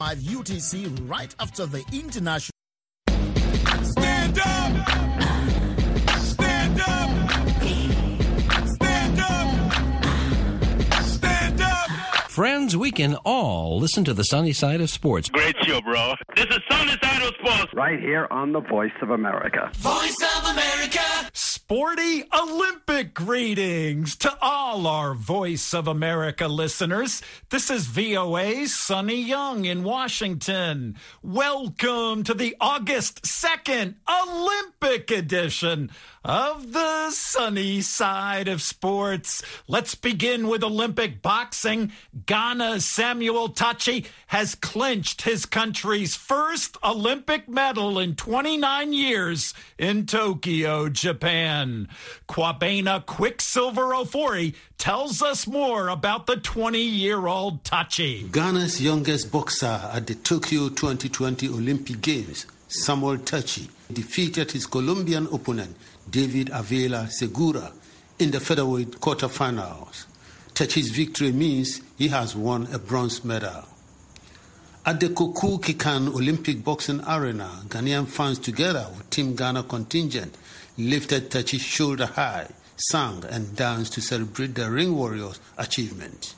5 UTC right after the international. Stand up! Stand up! Stand up! Stand up! Friends, we can all listen to the sunny side of sports. Great show, bro. This is Sunny Side of Sports. Right here on the Voice of America. Voice of America! Sporty Olympic greetings to all our Voice of America listeners. This is VOA's Sonny Young in Washington. Welcome to the August 2nd Olympic edition of the Sunny Side of Sports. Let's begin with Olympic boxing. Ghana's Samuel Tachi has clinched his country's first Olympic medal in 29 years in Tokyo, Japan. Kwabena Quicksilver Ofori tells us more about the 20-year-old Tachi. Ghana's youngest boxer at the Tokyo 2020 Olympic Games, Samuel Tachi, defeated his Colombian opponent, David Avila Segura, in the featherweight quarterfinals. Tachi's victory means he has won a bronze medal. At the Koku Kikan Olympic Boxing Arena, Ghanaian fans together with Team Ghana contingent lifted Tachi shoulder high, sang and danced to celebrate the Ring Warriors' achievement.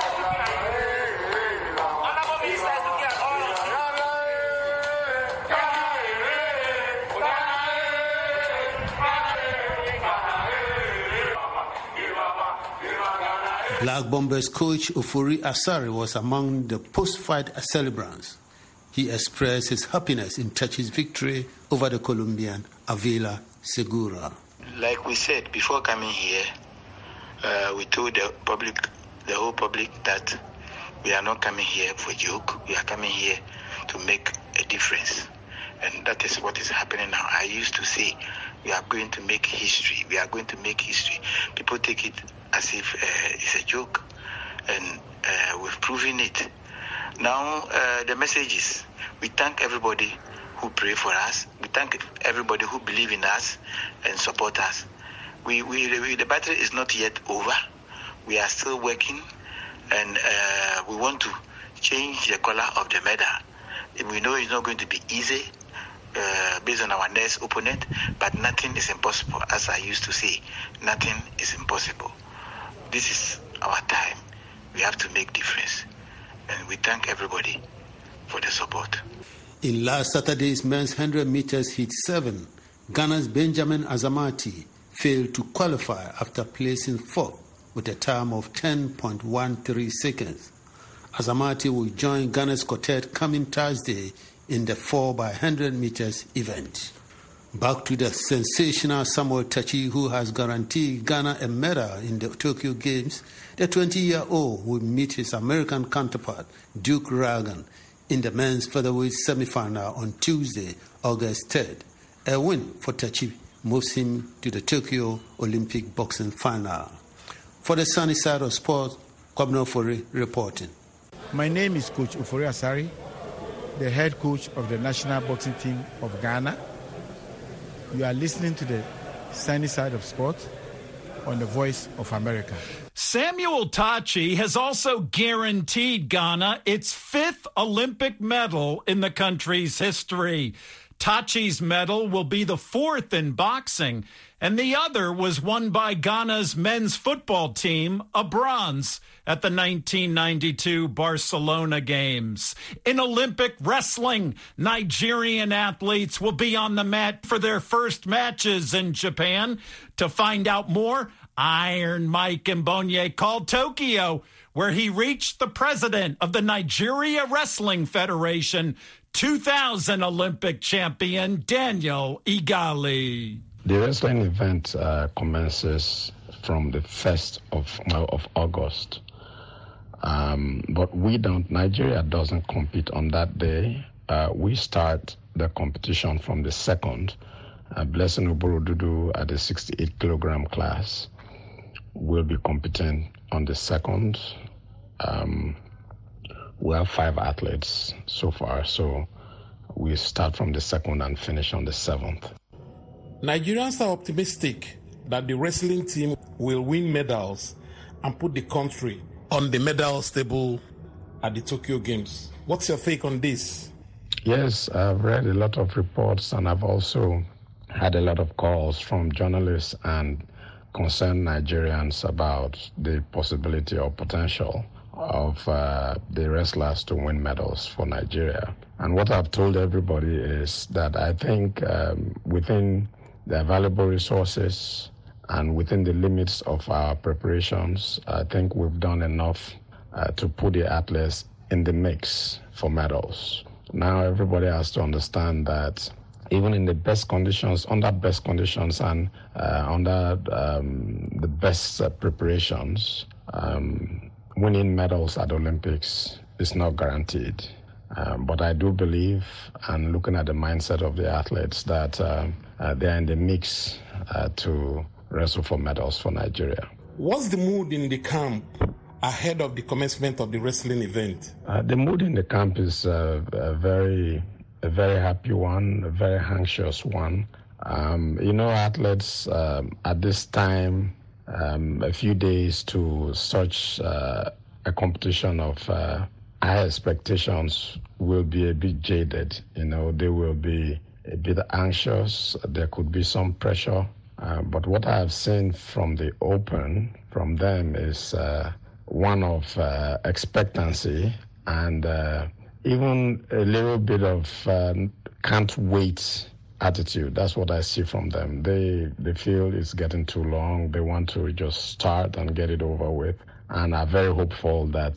Black Bombers coach Ofori Asari was among the post-fight celebrants. He expressed his happiness in Tachi's victory over the Colombian Avila Segura. Like we said before coming here, we told the whole public that we are not coming here for joke. We are coming here to make a difference. And that is what is happening now. I used to say, we are going to make history. We are going to make history. People take it as if it's a joke. And we've proven it. Now, the message is, we thank everybody who pray for us. We thank everybody who believe in us and support us. The battle is not yet over. We are still working, and we want to change the color of the medal. We know it's not going to be easy based on our next opponent, but nothing is impossible. As I used to say, nothing is impossible. This is our time. We have to make difference, and we thank everybody for the support. In last Saturday's men's 100 meters heat 7, Ghana's Benjamin Azamati failed to qualify after placing fourth with a time of 10.13 seconds. Azamati will join Ghana's quartet coming Thursday in the 4x100 meters event. Back to the sensational Samuel Tachi, who has guaranteed Ghana a medal in the Tokyo Games. The 20-year-old will meet his American counterpart, Duke Ragan, in the men's featherweight semi-final on Tuesday, August 3rd. A win for Tachi moves him to the Tokyo Olympic boxing final. For the Sunny Side of Sports, Kwabena Ofori reporting. My name is Coach Ofori Asari, the head coach of the national boxing team of Ghana. You are listening to the Sunny Side of Sports on the Voice of America. Samuel Tachi has also guaranteed Ghana its fifth Olympic medal in the country's history. Tachi's medal will be the fourth in boxing, and the other was won by Ghana's men's football team, a bronze, at the 1992 Barcelona Games. In Olympic wrestling, Nigerian athletes will be on the mat for their first matches in Japan. To find out more, Iron Mike Mbonye called Tokyo, where he reached the president of the Nigeria Wrestling Federation, 2000 Olympic champion Daniel Igali. The wrestling event commences from the 1st of August. But Nigeria doesn't compete on that day. We start the competition from the 2nd. Blessing Oborodudu at the 68 kilogram class will be competing on the 2nd. We have 5 athletes so far, so we start from the 2nd and finish on the 7th. Nigerians are optimistic that the wrestling team will win medals and put the country on the medals table at the Tokyo Games. What's your take on this? Yes, I've read a lot of reports, and I've also had a lot of calls from journalists and concerned Nigerians about the possibility or potential of the wrestlers to win medals for Nigeria. And what I've told everybody is that I think within the available resources and within the limits of our preparations, I think we've done enough to put the athletes in the mix for medals. Now everybody has to understand that even in the best conditions, under best conditions and under the best preparations, winning medals at the Olympics is not guaranteed. But I do believe, and looking at the mindset of the athletes, that they're in the mix to wrestle for medals for Nigeria. What's the mood in the camp ahead of the commencement of the wrestling event? The mood in the camp is a very happy one, a very anxious one. Athletes at this time, a few days to such a competition of high expectations, will be a bit jaded. They will be a bit anxious. There could be some pressure. But what I have seen from the Open, from them, is one of expectancy and even a little bit of can't wait attitude. That's what I see from them. They feel it's getting too long. They want to just start and get it over with, and are very hopeful that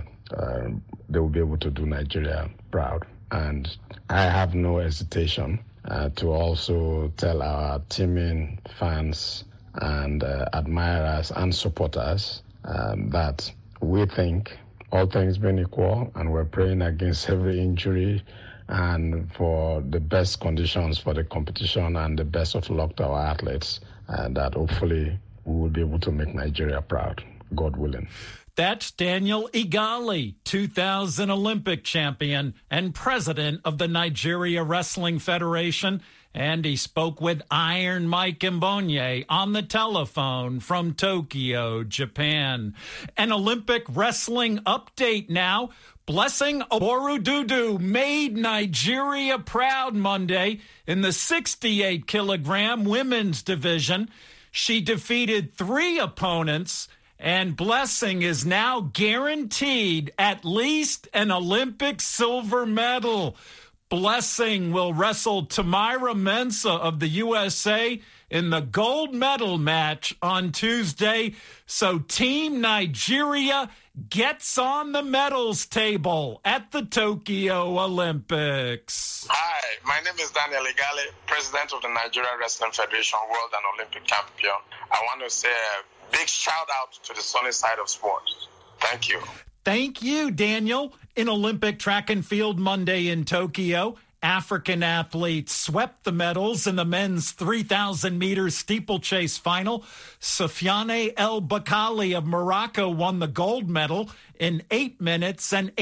they will be able to do Nigeria proud. And I have no hesitation to also tell our teaming fans and admirers and supporters that we think, all things being equal, and we're praying against every injury and for the best conditions for the competition and the best of luck to our athletes, and that hopefully we will be able to make Nigeria proud, God willing. That's Daniel Igali, 2000 Olympic champion and president of the Nigeria Wrestling Federation. And he spoke with Iron Mike Mbonye on the telephone from Tokyo, Japan. An Olympic wrestling update now. Blessing Oborududu made Nigeria proud Monday in the 68-kilogram women's division. She defeated 3 opponents, and Blessing is now guaranteed at least an Olympic silver medal. Blessing will wrestle Tamyra Mensah of the USA in the gold medal match on Tuesday. So Team Nigeria gets on the medals table at the Tokyo Olympics. Hi, my name is Daniel Igali, president of the Nigeria Wrestling Federation, world and Olympic champion. I want to say a big shout out to the sunny side of sports. Thank you. Thank you, Daniel. In Olympic track and field Monday in Tokyo, African athletes swept the medals in the men's 3,000-meter steeplechase final. Soufiane El Bakali of Morocco won the gold medal in 8 minutes and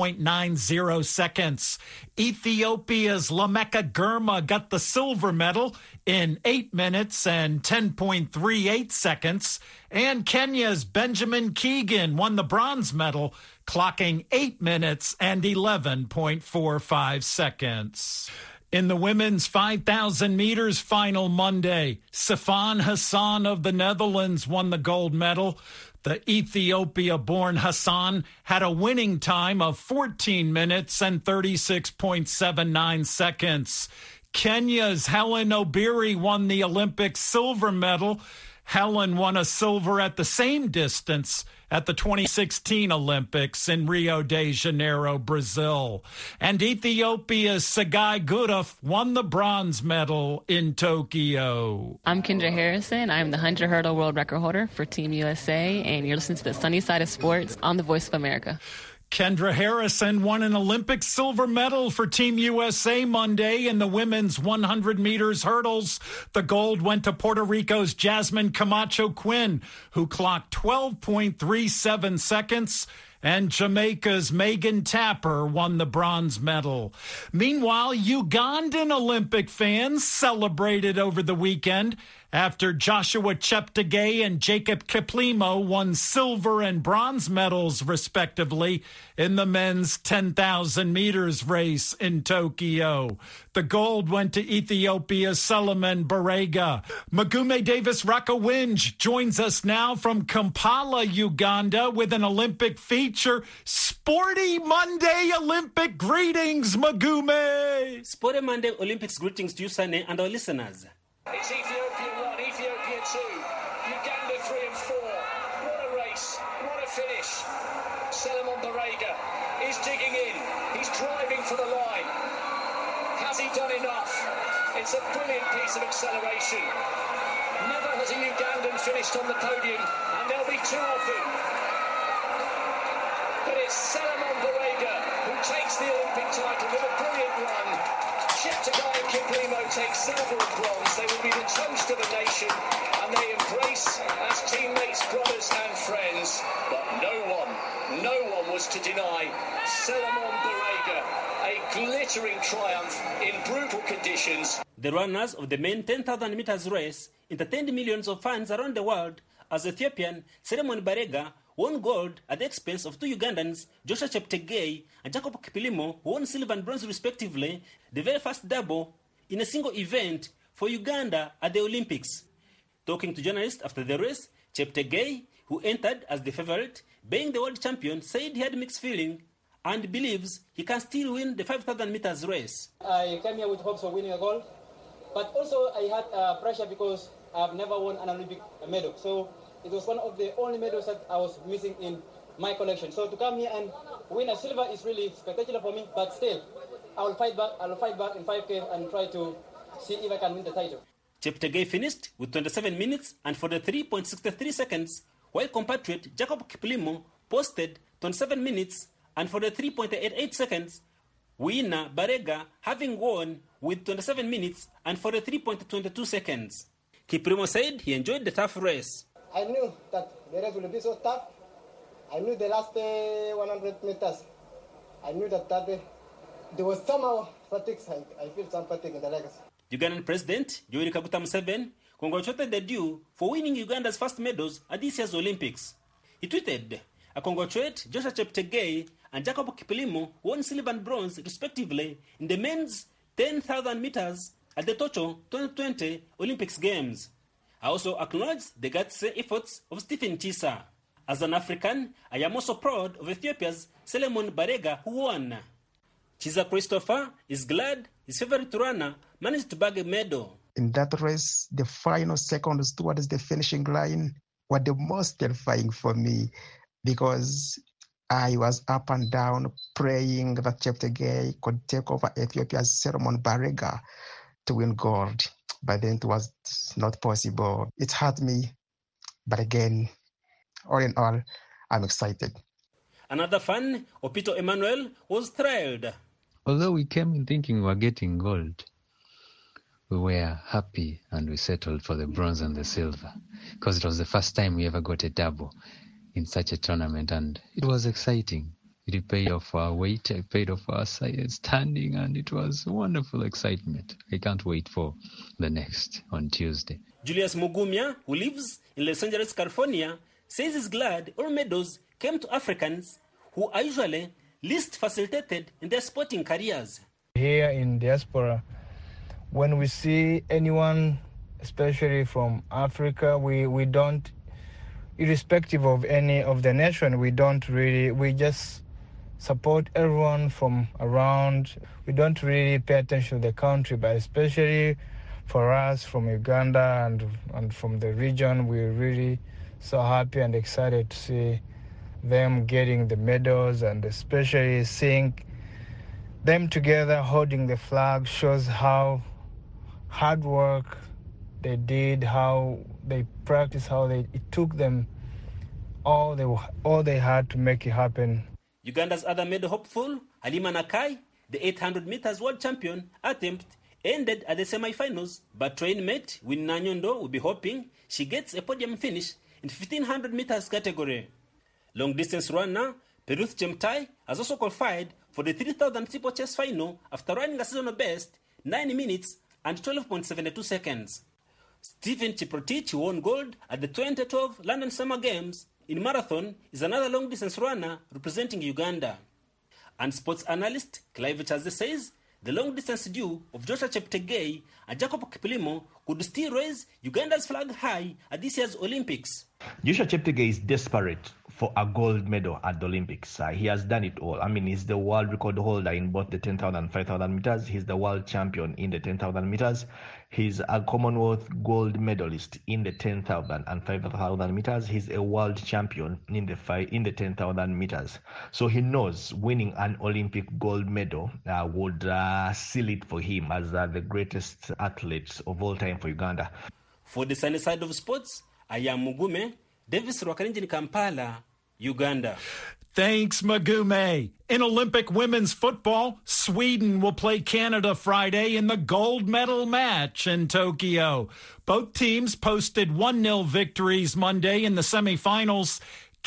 8.90 seconds. Ethiopia's Lameka Girma got the silver medal in 8 minutes and 10.38 seconds. And Kenya's Benjamin Keegan won the bronze medal, clocking 8 minutes and 11.45 seconds. In the women's 5,000 meters final Monday, Sifan Hassan of the Netherlands won the gold medal. The Ethiopia-born Hassan had a winning time of 14 minutes and 36.79 seconds. Kenya's Helen Obiri won the Olympic silver medal. Helen won a silver at the same distance at the 2016 Olympics in Rio de Janeiro, Brazil. And Ethiopia's Sagai Gudaf won the bronze medal in Tokyo. I'm Kendra Harrison. I'm the 100 hurdle world record holder for Team USA, and you're listening to the Sunny Side of Sports on the Voice of America. Kendra Harrison won an Olympic silver medal for Team USA Monday in the women's 100 meters hurdles. The gold went to Puerto Rico's Jasmine Camacho Quinn, who clocked 12.37 seconds. And Jamaica's Megan Tapper won the bronze medal. Meanwhile, Ugandan Olympic fans celebrated over the weekend after Joshua Cheptegei and Jacob Kiplimo won silver and bronze medals, respectively, in the men's 10,000 meters race in Tokyo. The gold went to Ethiopia's Solomon Barega. Magume Davis Rakawinj joins us now from Kampala, Uganda, with an Olympic feature. Sporty Monday Olympic greetings, Magume. Sporty Monday Olympics greetings to you, Sane, and our listeners. It's Ethiopia 1, Ethiopia 2, Uganda 3 and 4. What a race, what a finish. Solomon Barega is digging in. He's driving for the line. Has he done enough? It's a brilliant piece of acceleration. Never has a Ugandan finished on the podium, and there'll be two of them. But it's Solomon Barega who takes the Olympic title with a brilliant run. Cheptegei and Kiplimo take silver and bronze. They will be the toast of a nation, and they embrace as teammates, brothers and friends. But no one was to deny Solomon Barega a glittering triumph in brutal conditions. The runners of the main 10,000 meters race entertained millions of fans around the world as Ethiopian Solomon Barega won gold at the expense of two Ugandans, Joshua Cheptegei and Jacob Kiplimo, who won silver and bronze respectively, the very first double in a single event for Uganda at the Olympics. Talking to journalists after the race, Cheptegei, who entered as the favorite, being the world champion, said he had mixed feeling and believes he can still win the 5,000 meters race. I came here with hopes of winning a gold, but also I had pressure because I've never won an Olympic medal. So it was one of the only medals that I was missing in my collection. So to come here and win a silver is really spectacular for me, but still, I will fight back in 5K and try to see if I can win the title. Cheptegei finished with 27 minutes and 43.63 seconds, while compatriot Jacob Kiplimo posted 27 minutes and 43.88 seconds. Winner Barega having won with 27 minutes and 43.22 seconds. Kiplimo said he enjoyed the tough race. I knew that the race would be so tough. I knew the last 100 meters. I knew that there was somehow fatigue. I feel some fatigue in the legs. Ugandan President Yoweri Kaguta Museveni congratulated the duo for winning Uganda's first medals at this year's Olympics. He tweeted, "I congratulate Joshua Cheptegei and Jacob Kiplimo, who won silver and bronze respectively in the men's 10,000 meters at the Tokyo 2020 Olympics Games. I also acknowledge the gutsy efforts of Stephen Chisa. As an African, I am also proud of Ethiopia's Solomon Barega, who won." Chisa Christopher is glad his favorite runner managed to bag a medal. In that race, the final seconds towards the finishing line were the most terrifying for me because I was up and down praying that Cheptegei could take over Ethiopia's Solomon Barega to win gold. But then it was not possible. It hurt me. But again, all in all, I'm excited. Another fan, Opito Emmanuel, was thrilled. Although we came in thinking we were getting gold, we were happy and we settled for the bronze and the silver because it was the first time we ever got a double in such a tournament, and it was exciting. It paid off our weight, it paid off our standing, and it was wonderful excitement. I can't wait for the next on Tuesday. Julius Mugumya, who lives in Los Angeles, California, says he's glad all medals came to Africans who are usually least facilitated in their sporting careers. Here in diaspora, when we see anyone, especially from Africa, we don't, irrespective of any of the nation, we just support everyone from around. We don't really pay attention to the country, but especially for us from Uganda and from the region, we're really so happy and excited to see them getting the medals, and especially seeing them together holding the flag shows how hard work they did, how they practiced, it took them all they had to make it happen. Uganda's other medal hopeful, Halima Nakai, the 800 meters world champion, attempt ended at the semi-finals, but train mate Winnie Nanyondo will be hoping she gets a podium finish in 1500 meters category. Long distance runner Peruth Chemtai has also qualified for the 3000 steeplechase final after running a seasonal best 9 minutes and 12.72 seconds. Stephen Chiprotich, who won gold at the 2012 London Summer Games in marathon, is another long-distance runner representing Uganda. And sports analyst Clive Chaze says the long-distance duo of Joshua Cheptegei and Jacob Kiplimo could still raise Uganda's flag high at this year's Olympics. Joshua Cheptegei is desperate for a gold medal at the Olympics. He has done it all. I mean, he's the world record holder in both the 10,000 and 5,000 meters. He's the world champion in the 10,000 meters. He's a Commonwealth gold medalist in the 10,000 and 5,000 meters. He's a world champion in the 10,000 meters. So he knows winning an Olympic gold medal would seal it for him as the greatest athlete of all time for Uganda. For the sunny side of sports, I am Mugume, Davis Rwakarinji in Kampala, Uganda. Thanks, Magume. In Olympic women's football, Sweden will play Canada Friday in the gold medal match in Tokyo. Both teams posted 1-0 victories Monday in the semifinals.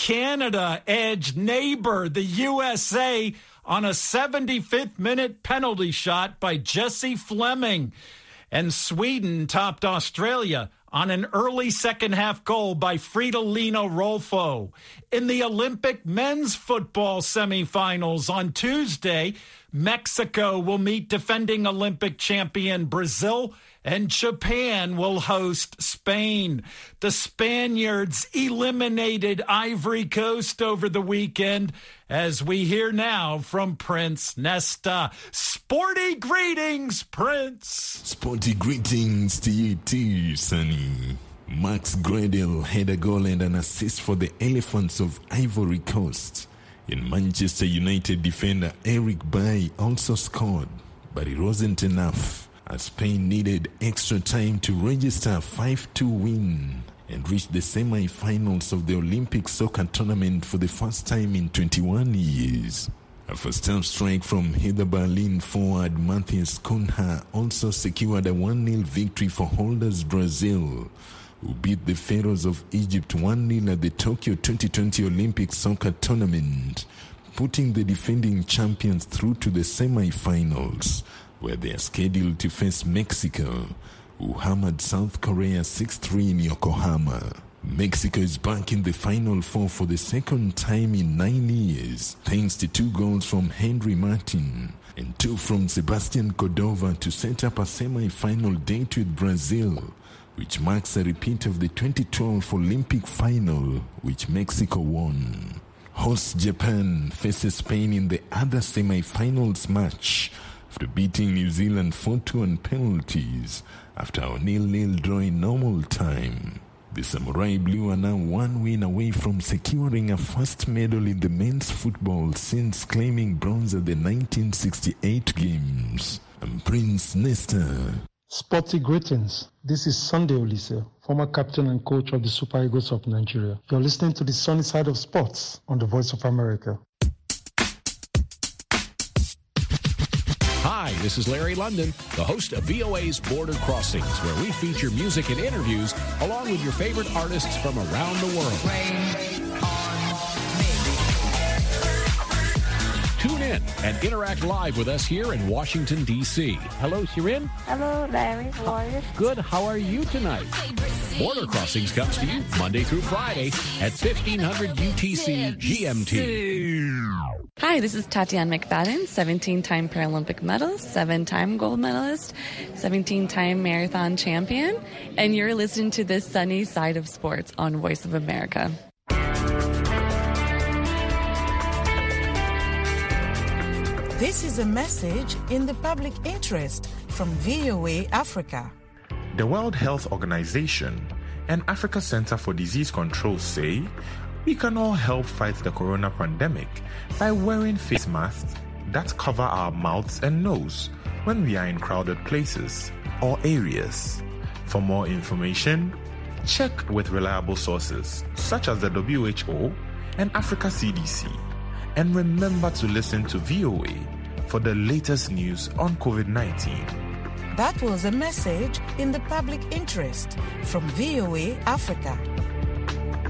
Canada edged neighbor, the USA, on a 75th minute penalty shot by Jessie Fleming. And Sweden topped Australia on an early second-half goal by Fridolina Rolfo. In the Olympic men's football semifinals on Tuesday, Mexico will meet defending Olympic champion Brazil, and Japan will host Spain. The Spaniards eliminated Ivory Coast over the weekend, as we hear now from Prince Nesta. Sporty greetings, Prince. Sporty greetings to you too, Sonny. Max Gradel had a goal and an assist for the Elephants of Ivory Coast. And Manchester United defender Eric Bailly also scored, but it wasn't enough, as Spain needed extra time to register a 5-2 win and reach the semi-finals of the Olympic soccer tournament for the first time in 21 years. A first-half strike from Hertha Berlin forward Matthias Cunha also secured a 1-0 victory for holders Brazil, who beat the Pharaohs of Egypt 1-0 at the Tokyo 2020 Olympic soccer tournament, putting the defending champions through to the semi-finals, where they are scheduled to face Mexico, who hammered South Korea 6-3 in Yokohama. Mexico is back in the Final Four for the second time in 9 years, thanks to 2 goals from Henry Martin and 2 from Sebastian Cordova to set up a semi-final date with Brazil, which marks a repeat of the 2012 Olympic final, which Mexico won. Host Japan faces Spain in the other semi-finals match, after beating New Zealand 4-2 on penalties after a 0-0 draw in normal time. The Samurai Blue are now 1 win away from securing a first medal in the men's football since claiming bronze at the 1968 Games. I'm Prince Nesta. Sporty greetings. This is Sunday Olise, former captain and coach of the Super Eagles of Nigeria. You're listening to the sunny side of sports on the Voice of America. Hi, this is Larry London, the host of VOA's Border Crossings, where we feature music and interviews along with your favorite artists from around the world. Tune in and interact live with us here in Washington, D.C. Hello, Shirin. Hello, Larry. How are you? Good. How are you tonight? Border Crossings comes to you Monday through Friday at 1500 UTC GMT. Hi, this is Tatiana McFadden, 17-time Paralympic medalist, 7-time gold medalist, 17-time marathon champion, and you're listening to the sunny side of sports on Voice of America. This is a message in the public interest from VOA Africa. The World Health Organization and Africa Center for Disease Control say we can all help fight the corona pandemic by wearing face masks that cover our mouths and nose when we are in crowded places or areas. For more information, check with reliable sources such as the WHO and Africa CDC. And remember to listen to VOA for the latest news on COVID-19. That was a message in the public interest from VOA Africa.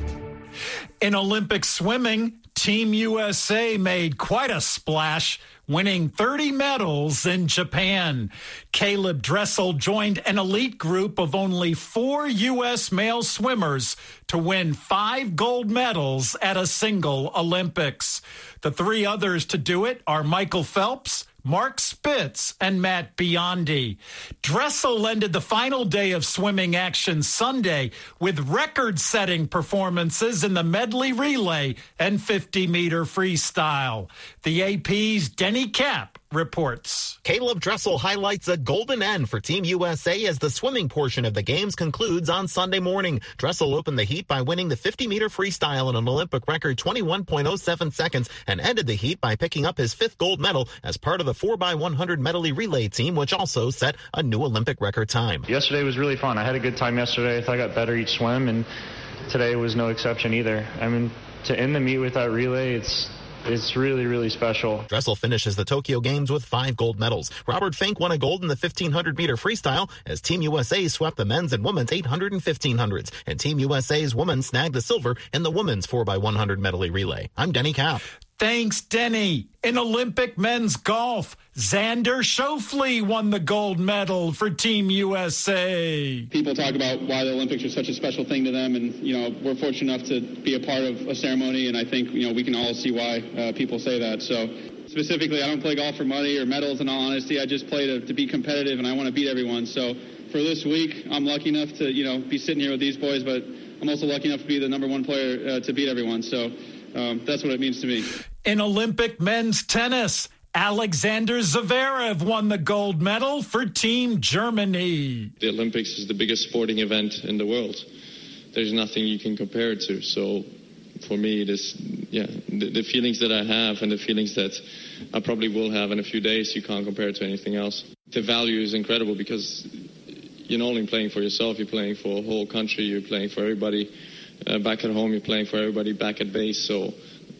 In Olympic swimming, Team USA made quite a splash winning 30 medals in Japan. Caleb Dressel joined an elite group of only 4 U.S. male swimmers to win 5 gold medals at a single Olympics. The 3 others to do it are Michael Phelps, Mark Spitz, and Matt Biondi. Dressel ended the final day of swimming action Sunday with record-setting performances in the medley relay and 50-meter freestyle. The AP's Denny Cap reports. Caleb Dressel highlights a golden end for Team USA as the swimming portion of the games concludes on Sunday morning. Dressel opened the heat by winning the 50-meter freestyle in an Olympic record 21.07 seconds and ended the heat by picking up his 5th gold medal as part of the 4x100 medley relay team, which also set a new Olympic record time. Yesterday was really fun. I had a good time yesterday. I thought I got better each swim, and today was no exception either. I mean, to end the meet with that relay, it's really, really special. Dressel finishes the Tokyo Games with 5 gold medals. Robert Fink won a gold in the 1,500-meter freestyle as Team USA swept the men's and women's 800 and 1,500s. And Team USA's women snagged the silver in the women's 4x100 medley relay. I'm Denny Cap. Thanks, Denny. In Olympic men's golf, Xander Schauffele won the gold medal for Team USA. People talk about why the Olympics are such a special thing to them, and, we're fortunate enough to be a part of a ceremony, and I think, we can all see why people say that. So specifically, I don't play golf for money or medals, in all honesty. I just play to be competitive, and I want to beat everyone. So for this week, I'm lucky enough to, be sitting here with these boys, but I'm also lucky enough to be the number 1 player to beat everyone. So that's what it means to me. In Olympic men's tennis, Alexander Zverev won the gold medal for Team Germany. The Olympics is the biggest sporting event in the world. There's nothing you can compare it to. So for me, the feelings that I have and the feelings that I probably will have in a few days, you can't compare it to anything else. The value is incredible because you're not only playing for yourself, you're playing for a whole country, you're playing for everybody back at home, you're playing for everybody back at base. So,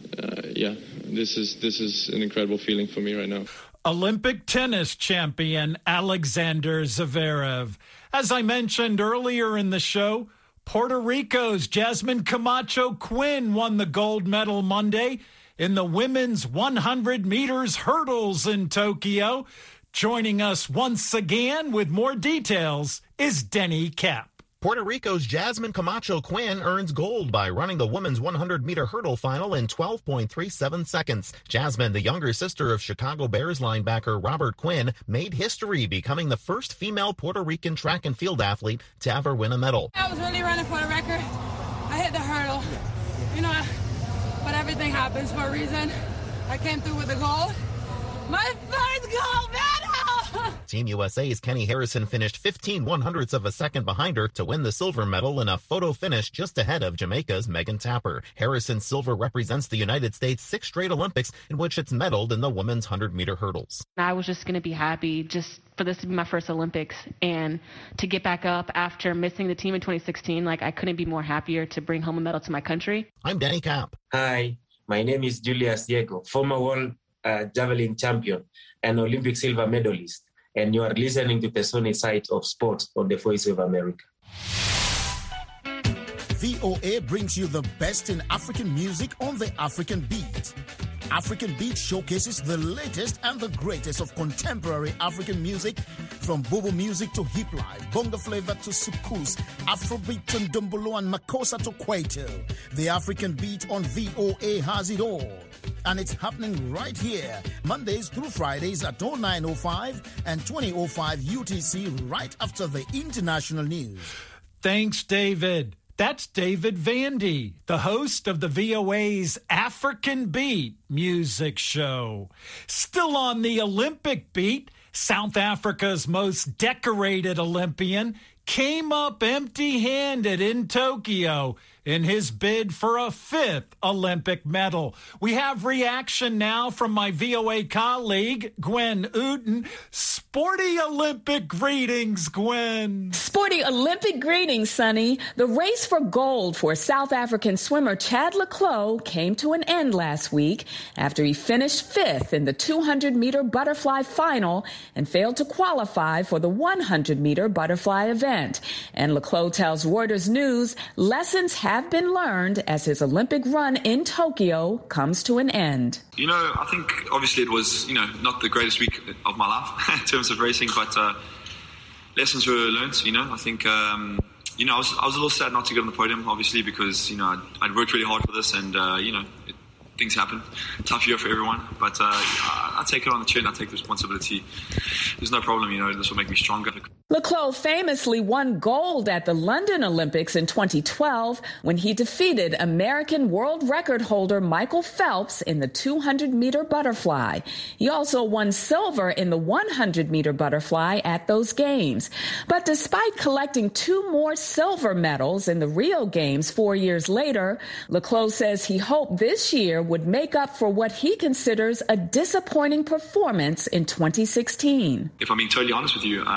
this is an incredible feeling for me right now. Olympic tennis champion Alexander Zverev. As I mentioned earlier in the show, Puerto Rico's Jasmine Camacho Quinn won the gold medal Monday in the women's 100 meters hurdles in Tokyo. Joining us once again with more details is Denny Cap. Puerto Rico's Jasmine Camacho Quinn earns gold by running the women's 100-meter hurdle final in 12.37 seconds. Jasmine, the younger sister of Chicago Bears linebacker Robert Quinn, made history, becoming the first female Puerto Rican track and field athlete to ever win a medal. I was really running for the record. I hit the hurdle, but everything happens for a reason. I came through with a gold. My first gold medal! Team USA's Kenny Harrison finished 15 100ths of a second behind her to win the silver medal in a photo finish just ahead of Jamaica's Megan Tapper. Harrison's silver represents the United States' 6th straight Olympics in which it's medaled in the women's 100-meter hurdles. I was just going to be happy just for this to be my first Olympics and to get back up after missing the team in 2016. I couldn't be more happier to bring home a medal to my country. I'm Danny Cap. Hi, my name is Julius Diego, former world javelin champion and Olympic silver medalist. And you are listening to the Sunny Side of Sports on the Voice of America. VOA brings you the best in African music on the African Beat. African Beat showcases the latest and the greatest of contemporary African music, from Bobo music to hip life, bongo flavor to soukous, Afrobeat to Ndombolo and Makossa to Kwaito. The African Beat on VOA has it all. And it's happening right here, Mondays through Fridays at 09:05 and 20:05 UTC, right after the international news. Thanks, David. That's David Vandy, the host of the VOA's African Beat music show. Still on the Olympic beat, South Africa's most decorated Olympian came up empty-handed in Tokyo in his bid for a 5th Olympic medal. We have reaction now from my VOA colleague, Gwen Uten. sporty Olympic greetings, Gwen. Sporty Olympic greetings, Sonny. The race for gold for South African swimmer Chad le Clos came to an end last week after he finished 5th in the 200-meter butterfly final and failed to qualify for the 100-meter butterfly event. And le Clos tells Reuters News lessons have been learned as his Olympic run in Tokyo comes to an end. You know, I think obviously it was, not the greatest week of my life in terms of racing, but lessons were learned, I think, I was a little sad not to get on the podium, obviously, because, I'd worked really hard for this and, things happen. Tough year for everyone, but I take it on the chin. I take the responsibility. There's no problem, this will make me stronger. Le Clos famously won gold at the London Olympics in 2012 when he defeated American world record holder Michael Phelps in the 200-meter butterfly. He also won silver in the 100-meter butterfly at those games. But despite collecting 2 more silver medals in the Rio Games 4 years later, Le Clos says he hoped this year would make up for what he considers a disappointing performance in 2016. If I'm being totally honest with you,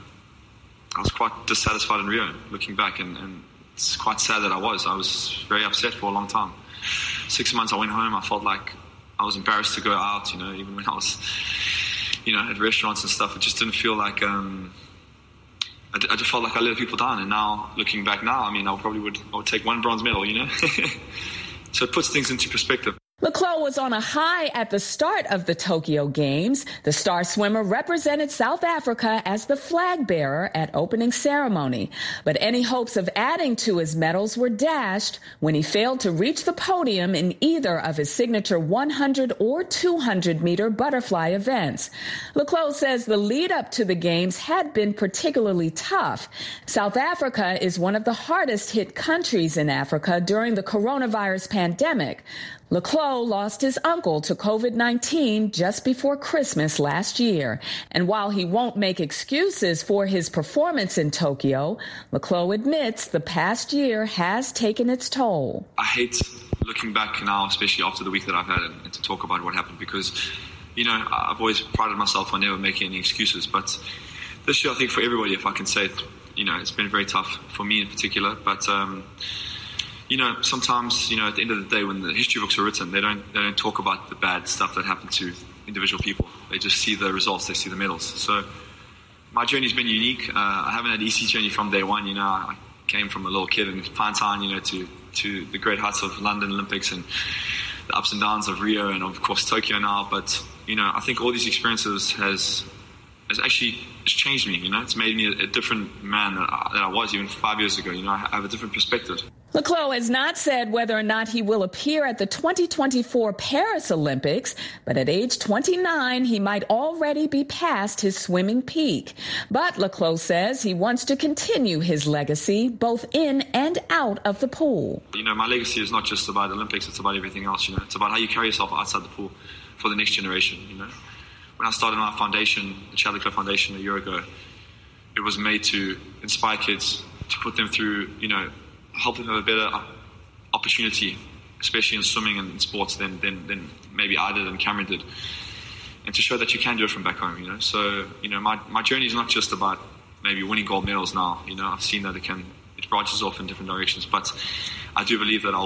I was quite dissatisfied in Rio, looking back, and it's quite sad that I was very upset for a long time. 6 months I went home, I felt like I was embarrassed to go out, even when I was, at restaurants and stuff. It just didn't feel like, I just felt like I let people down. And now, looking back now, I would take 1 bronze medal, So it puts things into perspective. Le Clos was on a high at the start of the Tokyo Games. The star swimmer represented South Africa as the flag bearer at opening ceremony. But any hopes of adding to his medals were dashed when he failed to reach the podium in either of his signature 100 or 200-meter butterfly events. Le Clos says the lead up to the Games had been particularly tough. South Africa is one of the hardest hit countries in Africa during the coronavirus pandemic. Le Clos lost his uncle to COVID-19 just before Christmas last year. And while he won't make excuses for his performance in Tokyo, Le Clos admits the past year has taken its toll. I hate looking back now, especially after the week that I've had, and to talk about what happened because, I've always prided myself on never making any excuses. But this year, I think for everybody, if I can say it, it's been very tough for me in particular. But, sometimes, at the end of the day, when the history books are written, they don't talk about the bad stuff that happened to individual people. They just see the results, they see the medals. So my journey's been unique. I haven't had an easy journey from day one. I came from a little kid in Pinetown, to the great heights of London Olympics and the ups and downs of Rio and of course Tokyo now. But, I think all these experiences has actually changed me. It's made me a different man that I was even 5 years ago. I have a different perspective. Le Clos has not said whether or not he will appear at the 2024 Paris Olympics, but at age 29, he might already be past his swimming peak. But Le Clos says he wants to continue his legacy both in and out of the pool. My legacy is not just about the Olympics, it's about everything else. It's about how you carry yourself outside the pool for the next generation. When I started my foundation, the Chad le Clos Foundation, a year ago, it was made to inspire kids, to put them through, help them have a better opportunity, especially in swimming and sports than maybe I did and Cameron did, and to show that you can do it from back home. So my journey is not just about maybe winning gold medals now. I've seen that it branches off in different directions, but I do believe that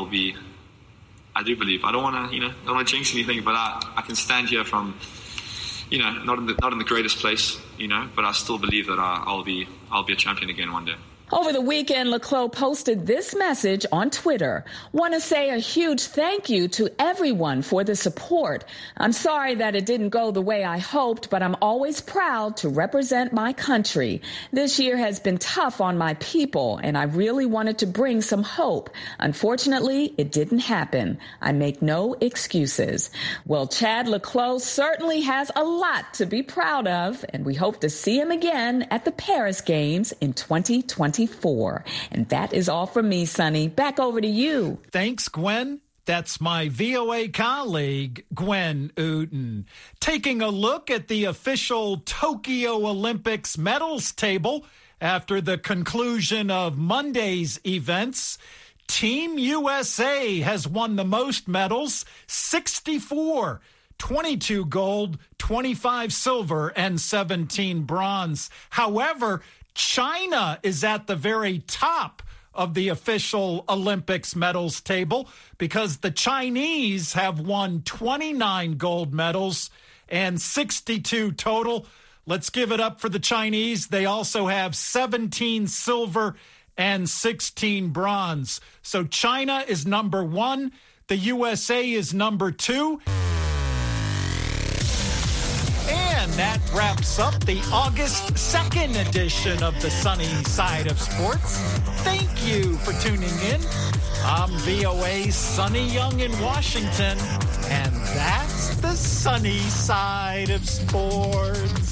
I don't want to jinx anything, but I can stand here from not in the greatest place, but I still believe that I'll be a champion again one day. Over the weekend, Le Clos posted this message on Twitter. Want to say a huge thank you to everyone for the support. I'm sorry that it didn't go the way I hoped, but I'm always proud to represent my country. This year has been tough on my people, and I really wanted to bring some hope. Unfortunately, it didn't happen. I make no excuses. Well, Chad le Clos certainly has a lot to be proud of, and we hope to see him again at the Paris Games in 2024. And that is all from me, Sonny. Back over to you. Thanks, Gwen. That's my VOA colleague, Gwen Outen. Taking a look at the official Tokyo Olympics medals table after the conclusion of Monday's events. Team USA has won the most medals, 64. 22 gold, 25 silver, and 17 bronze. However, China is at the very top of the official Olympics medals table because the Chinese have won 29 gold medals and 62 total. Let's give it up for the Chinese. They also have 17 silver and 16 bronze. So China is number 1. The USA is number 2. And that wraps up the August 2nd edition of the Sunny Side of Sports. Thank you for tuning in. I'm VOA's Sonny Young in Washington, and that's the Sunny Side of Sports.